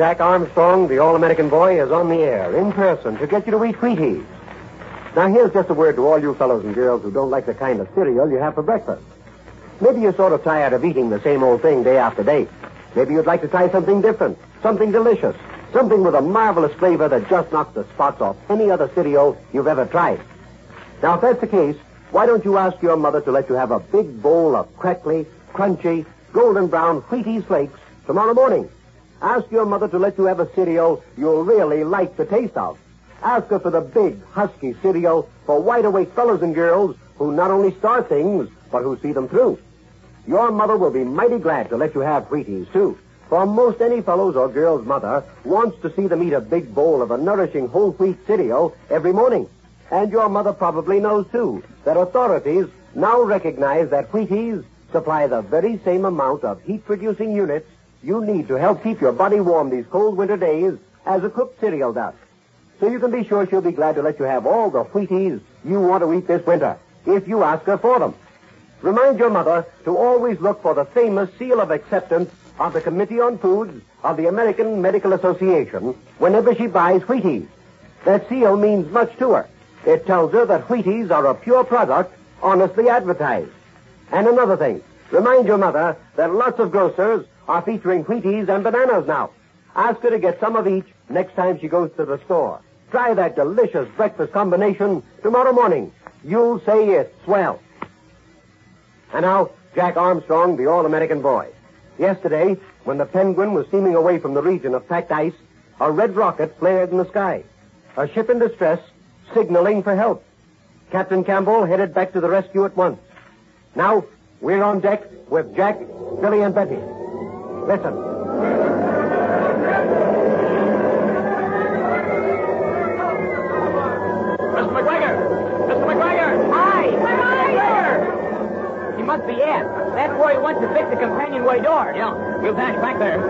Jack Armstrong, the All-American Boy, is on the air, in person, to get you to eat Wheaties. Now, here's just a word to all you fellows and girls who don't like the kind of cereal you have for breakfast. Maybe you're sort of tired of eating the same old thing day after day. Maybe you'd like to try something different, something delicious, something with a marvelous flavor that just knocks the spots off any other cereal you've ever tried. Now, if that's the case, why don't you ask your mother to let you have a big bowl of crackly, crunchy, golden brown Wheaties flakes tomorrow morning? Ask your mother to let you have a cereal you'll really like the taste of. Ask her for the big, husky cereal for wide-awake fellows and girls who not only start things, but who see them through. Your mother will be mighty glad to let you have Wheaties, too. For most any fellow's or girl's mother wants to see them eat a big bowl of a nourishing whole wheat cereal every morning. And your mother probably knows, too, that authorities now recognize that Wheaties supply the very same amount of heat-producing units you need to help keep your body warm these cold winter days as a cooked cereal does. So you can be sure she'll be glad to let you have all the Wheaties you want to eat this winter, if you ask her for them. Remind your mother to always look for the famous seal of acceptance of the Committee on Foods of the American Medical Association whenever she buys Wheaties. That seal means much to her. It tells her that Wheaties are a pure product, honestly advertised. And another thing, remind your mother that lots of grocers are featuring Wheaties and bananas now. Ask her to get some of each next time she goes to the store. Try that delicious breakfast combination tomorrow morning. You'll say it's swell. And now, Jack Armstrong, the All-American Boy. Yesterday, when the Penguin was steaming away from the region of packed ice, a red rocket flared in the sky. A ship in distress, signaling for help. Captain Campbell headed back to the rescue at once. Now, we're on deck with Jack, Billy, and Betty. Listen. Mr. McGregor! Mr. McGregor! Hi! Where are you? He must be in. That's where he went to fix the companionway door. Yeah, we'll dash back there.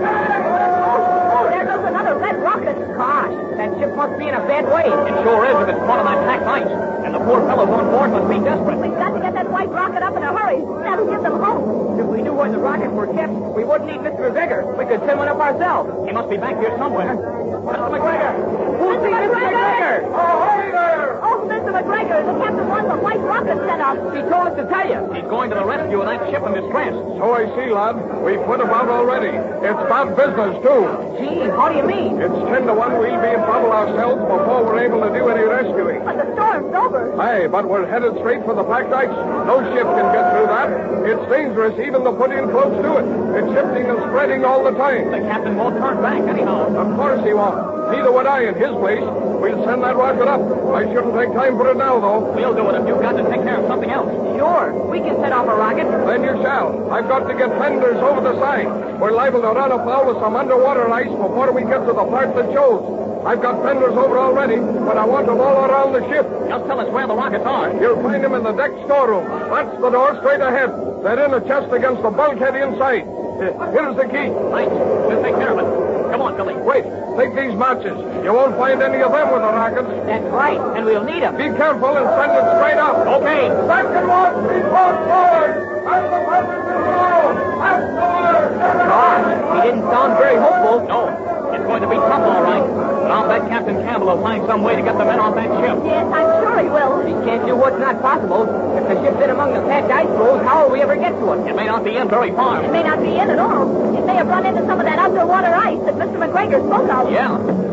Oh, there goes another red rocket. Gosh, that ship must be in a bad way. It sure is if it's caught on that packed ice. And the poor fellows on board must be desperate. We've got to get that white rocket up in a hurry. That'll get them home. If we knew where the rockets were kept, we wouldn't need Mr. McGregor. We could send one up ourselves. He must be back here somewhere. Mr. McGregor! Who's Mr. McGregor? Oh, hey there! Oh, Mr. McGregor, the captain wants a white rocket sent up. He told us to tell you. He's going to the rescue of that ship in distress. So I see, lad. We've put about already. It's bad business, too. Gee, how do you mean? It's 10 to 1 we'll be in trouble ourselves before we're able to do any rescuing. But the storm's over. Aye, but we're headed straight for the packed ice. No ship can get through that. It's dangerous even to put in close to it. It's shifting and spreading all the time. The captain won't turn back anyhow. Of course he won't. Neither would I in his place. We'll send that rocket up. I shouldn't take time for it now, though. We'll do it if you've got to take care of something else. Sure. We can set off a rocket. Then you shall. I've got to get fenders over the side. We're liable to run afoul of some underwater ice before we get to the part that shows. I've got fenders over already, but I want them all around the ship. Just tell us where the rockets are. You'll find them in the deck storeroom. That's the door straight ahead. They're in a chest against the bulkhead inside. Here's the key. Thanks. We'll take care of it. Come on, Billy. Wait. Take these matches. You won't find any of them with the rockets. That's right, and we'll need them. Be careful and send it straight up. Okay. Second one, report forward. And the weapons below. That's the word. Gosh, he didn't sound very hopeful. No. It's going to be tough, all right. But I'll bet Captain Campbell will find some way to get the men off that ship. Yes, I'm sure he will. He can't do what's not possible. If the ship's in among the packed ice floes, how will we ever get to it? It may not be in very far. It may not be in at all. It may have run into some of that underwater ice that Mr. McGregor spoke of. Yeah.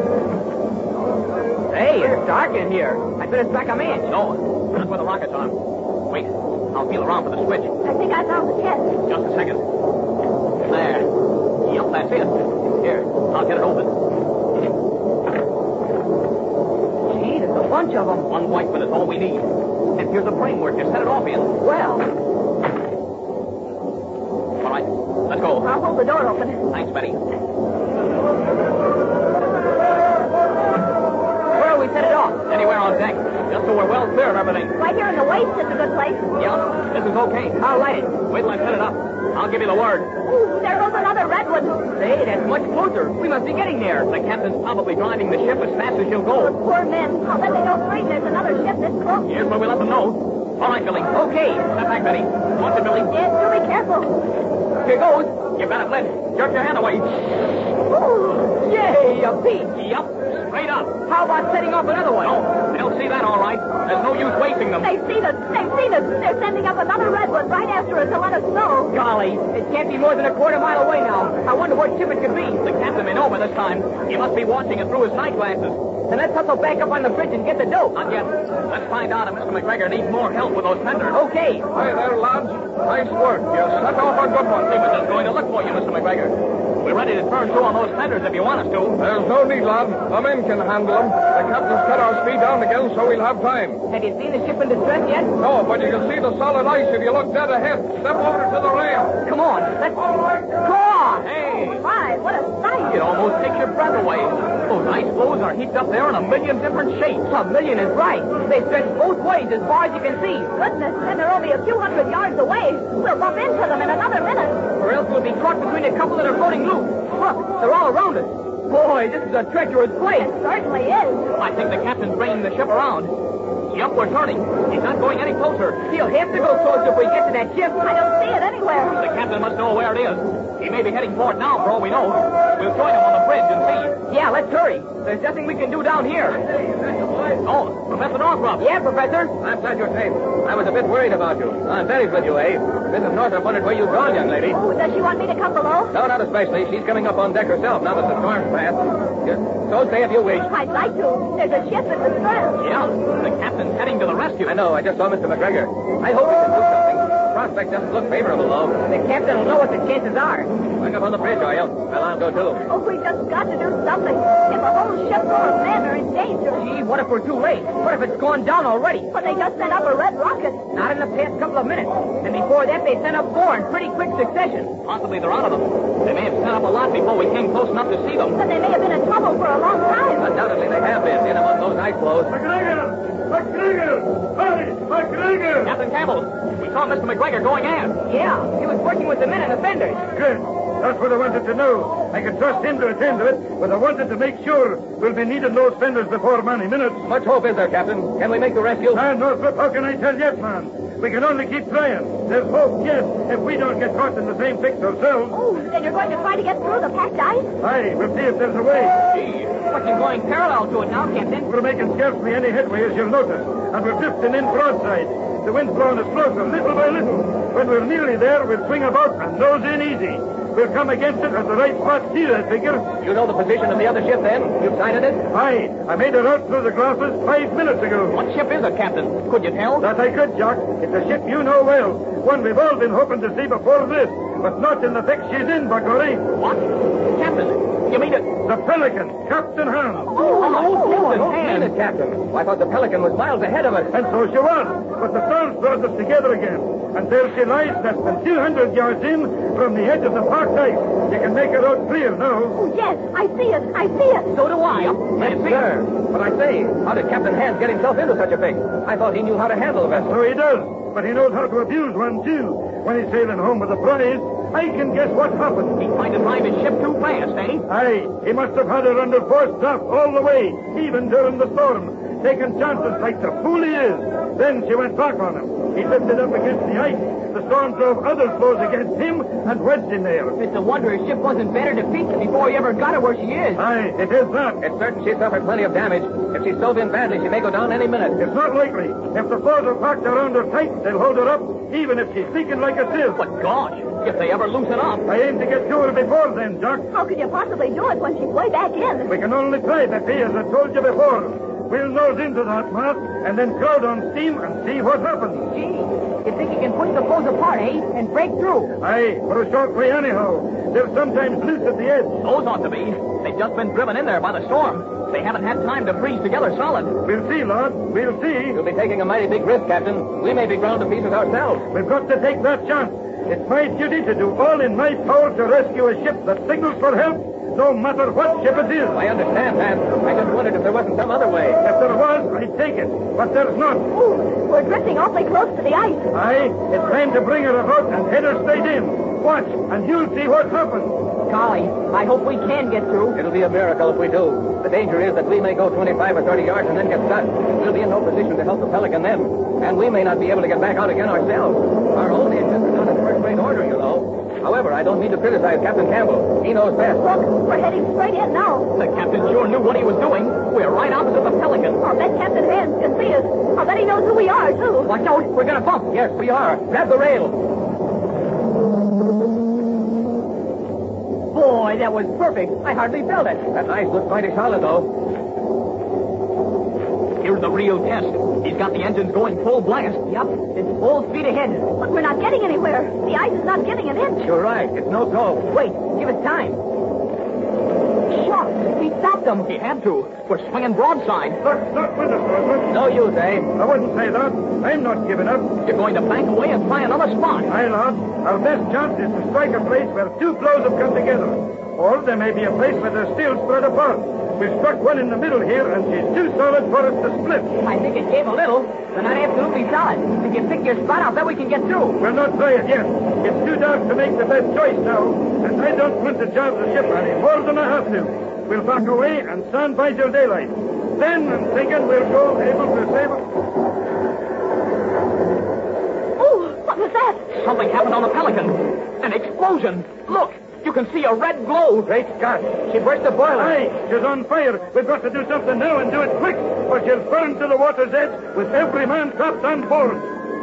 Hey, it's dark in here. I better strike a match. No, that's where the rockets are. Wait, I'll feel around for the switch. I think I found the chest. Just a second. There. Yep, that's it. Here, I'll get it open. Gee, there's a bunch of them. One white one is all we need. And here's the framework to set it off in. Well. All right, let's go. I'll hold the door open. Thanks, Betty. Where'll we set it off? Anywhere on deck. Just so we're well clear of everything. Right here in the waist is a good place. Yeah, this is okay. I'll light it. Wait till I set it up. I'll give you the word. Ooh, there goes another red one. Say, that's much closer. We must be getting there. The captain's probably driving the ship as fast as she'll go. Those poor men. I'll let they know straight there's another ship this close. Here's where we let them know. All right, Billy. Okay. Step back, Betty. Watch it, Billy. Yes, do be careful. Here goes. You've got it lit. Jerk your hand away. Ooh. Yay! a peak. Yup, straight up. How about setting off another one? No, they'll see that all right. There's no use wasting them. They've seen us. They've seen us. They're sending up another red one right after us to let us know. Golly, it can't be more than a quarter mile away now. I wonder what ship it could be. The captain may know by this time. He must be watching it through his night glasses. Then let's hustle back up on the bridge and get the dope. Not yet. Let's find out if Mr. McGregor needs more help with those fenders. Okay. Hi there, lads. Nice work. You set off a good one. He was just going to look for you, Mr. McGregor. We're ready to turn through on those fenders if you want us to. There's no need, lad. The men can handle them. The captain's cut our speed down again, so we'll have time. Have you seen the ship in distress yet? No, but you can see the solid ice if you look dead ahead. Step over to the rail. Come on. Let's... Come on. Hey, My, what a sight. it almost takes your breath away. Those ice floes are heaped up there in a million different shapes. A million is right. They stretch both ways as far as you can see. Goodness, and they're only a few hundred yards away. We'll bump into them in another minute. Or else we'll be caught between a couple that are floating loose. Look, they're all around us. Boy, this is a treacherous place. It certainly is. I think the captain's bringing the ship around. Yup, we're turning. He's not going any closer. He'll have to go closer if we get to that ship. I don't see it anywhere. The captain must know where it is. He may be heading for it now, for all we know. We'll join him on the bridge and see. Yeah, let's hurry. There's nothing we can do down here. Oh, Professor Northrop. Yeah, Professor? I'm glad you're safe. I was a bit worried about you. I'm very with you, eh? Mrs. Northrop wondered where you'd gone, young lady. Oh, does she want me to come below? No, not especially. She's coming up on deck herself now that the storm's passed. So stay if you wish. I'd like to. There's a ship in distress. Yeah, the captain's heading to the rescue. I know. I just saw Mr. McGregor. I hope he can do something. Prospect doesn't look favorable, though. The captain will know what the chances are. Going up on the bridge, are you? Well, I'll go, too. Oh, we just got to do something. If a whole ship full of men are in danger. Gee, what if we're too late? What if it's gone down already? But they just sent up a red rocket. Not in the past couple of minutes. And before that, they sent up 4 in pretty quick succession. Possibly they're out of them. They may have set up a lot before we came close enough to see them. But they may have been in trouble for a long time. Undoubtedly, they have been in among those ice floes. McGregor! McGregor! Hurry! McGregor! Captain Campbell, we saw Mr. McGregor going aft. Yeah, he was working with the men in the fenders. Good. That's what I wanted to know. I could trust him to attend to it, but I wanted to make sure we'll be needing those fenders before many minutes. Much hope is there, Captain? Can we make the rescue? Northrop, how can I tell yet, man? We can only keep trying. There's hope, yes, if we don't get caught in the same fix ourselves. Oh, then you're going to try to get through the packed ice? Aye, we'll see if there's a way. Gee, But you're going parallel to it now, Captain. We're making scarcely any headway, as you'll notice, and we're drifting in broadside. The wind's blowing us closer, little by little. When we're nearly there, we'll swing about and nose in easy. We'll come against it at the right spot here, I figure. You know the position of the other ship, then? You've sighted it? Aye, I made it out through the glasses 5 minutes ago. what ship is it, Captain? Could you tell? That I could, Jock. It's a ship you know well. One we've all been hoping to see before this, but not in the fix she's in, Buckley. What? Captain, you mean it? The Pelican, Captain Ham. Mean it, Captain. I thought the Pelican was miles ahead of us. And so she was, but the storms brought us together again. And there she lies, less than 200 yards in from the edge of the parked ice. You can make her out clear now. Oh, yes, I see it. I see it. So do I. Yes, sir. But I say, how did Captain Hans get himself into such a fix? I thought he knew how to handle a vessel. So he does, but he knows how to abuse one, too. When he's sailing home with a prize, I can guess what happened. He's trying to drive his ship too fast, eh? Aye, he must have had her under forced draft all the way, even during the storm, taking chances like the fool he is. Then she went back on him. He lifted up against the ice. The storm drove other floes against him and wedged him there. It's a wonder his ship wasn't better defeated before he ever got her where she is. Aye, it is that. It's certain she suffered plenty of damage. If she's stove in badly, she may go down any minute. It's not likely. If the floes are packed around her tight, they'll hold her up, even if she's leaking like a sieve. But gosh, if they ever loosen up. I aim to get to her before then, Jock. How could you possibly do it when she's way back in? We can only try, Beppy, as I told you before. We'll nose into that mast and then crowd on steam and see what happens. Gee, you think you can push the floes apart, eh? And break through? Aye, for a short way anyhow. They're sometimes loose at the edge. Those ought to be. They've just been driven in there by the storm. They haven't had time to freeze together solid. We'll see, lad. We'll see. You'll be taking a mighty big risk, Captain. We may be ground to pieces ourselves. We've got to take that chance. It's my duty to do all in my power to rescue a ship that signals for help, no matter what ship it is. I understand that. I just wondered if there wasn't some other way. If there was, I'd take it. But there's not. Ooh, we're drifting awfully close to the ice. Aye, it's time to bring her about and head her straight in. Watch, and you'll see what happens. Golly, I hope we can get through. It'll be a miracle if we do. The danger is that we may go 25 or 30 yards and then get stuck. We'll be in no position to help the Pelican then. And we may not be able to get back out again ourselves. Our own engines are not in first-rate order, you know. However, I don't mean to criticize Captain Campbell. He knows best. Look, we're heading straight in now. The captain's jump. Yes, we are. Grab the rail. Boy, that was perfect. I hardly felt it. That ice looks mighty solid, though. Here's the real test. He's got the engines going full blast. Yep, it's full speed ahead. But we're not getting anywhere. The ice is not giving an inch. You're right. It's no go. Wait, give us time. Shucks, he stopped them. He had to. We're swinging broadside. Look, stop with us, Osmond. No use, eh? I wouldn't say that. I'm not giving up. You're going to bank away and try another spot. Aye, lad. Our best chance is to strike a place where two floes have come together. Or there may be a place where they're still spread apart. We've struck one in the middle here, and she's too solid for us to split. I think it gave a little, but not absolutely solid. If you pick your spot, I'll bet we can get through. We'll not try it yet. It's too dark to make the best choice now, and I don't want to jar the ship any more than I have to. We'll back away and stand by till daylight. Then, I'm thinking we'll go able to save it. Oh, what was that? Something happened on the Pelican. An explosion. Look, you can see a red glow. Great Scott. She burst the boiler. Aye, she's on fire. We've got to do something now and do it quick, or she'll burn to the water's edge with every man trapped on board.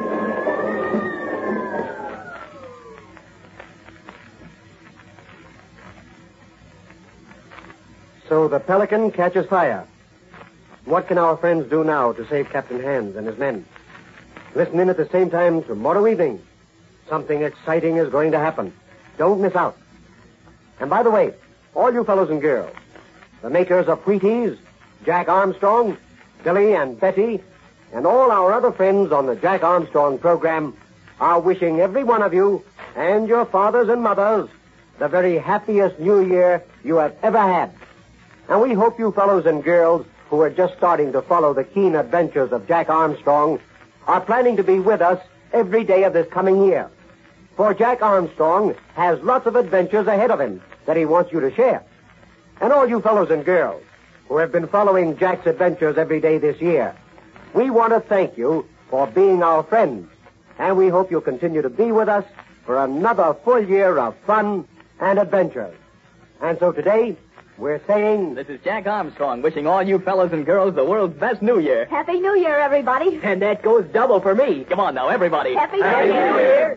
So the Pelican catches fire. What can our friends do now to save Captain Hands and his men? Listen in at the same time tomorrow evening. Something exciting is going to happen. Don't miss out. And by the way, all you fellows and girls, the makers of Wheaties, Jack Armstrong, Billy and Betty, and all our other friends on the Jack Armstrong program are wishing every one of you and your fathers and mothers the very happiest New Year you have ever had. And we hope you fellows and girls who are just starting to follow the keen adventures of Jack Armstrong are planning to be with us every day of this coming year. For Jack Armstrong has lots of adventures ahead of him that he wants you to share. And all you fellows and girls who have been following Jack's adventures every day this year, we want to thank you for being our friends. And we hope you'll continue to be with us for another full year of fun and adventures. And so today, we're saying... This is Jack Armstrong wishing all you fellows and girls the world's best New Year. Happy New Year, everybody. And that goes double for me. Come on now, everybody. Happy New Year.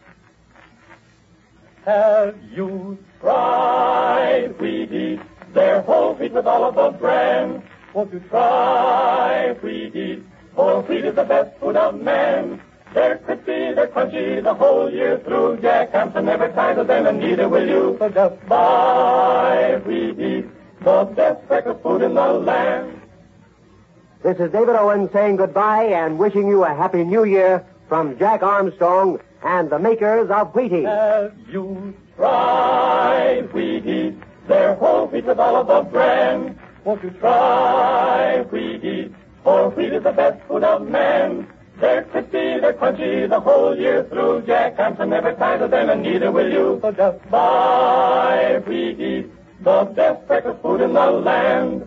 Have you tried Wheaties? They're whole wheat with all of the bran. Won't you try Wheaties? Whole wheat is the best food of man. They're crispy, they're crunchy the whole year through. Jack Hampton never tires them, and neither will you. So just buy Wheaties, the best breakfast food in the land. This is David Owen saying goodbye and wishing you a happy New Year from Jack Armstrong and the makers of Wheaties. Have you tried Wheaties? They're whole wheat with all of the bran. Won't you try Wheaties? For wheat is the best food of man. They're crispy, they're crunchy the whole year through. Jack Hampton never tires of them, and neither will you. So just buy Wheaties, the best breakfast food in the land.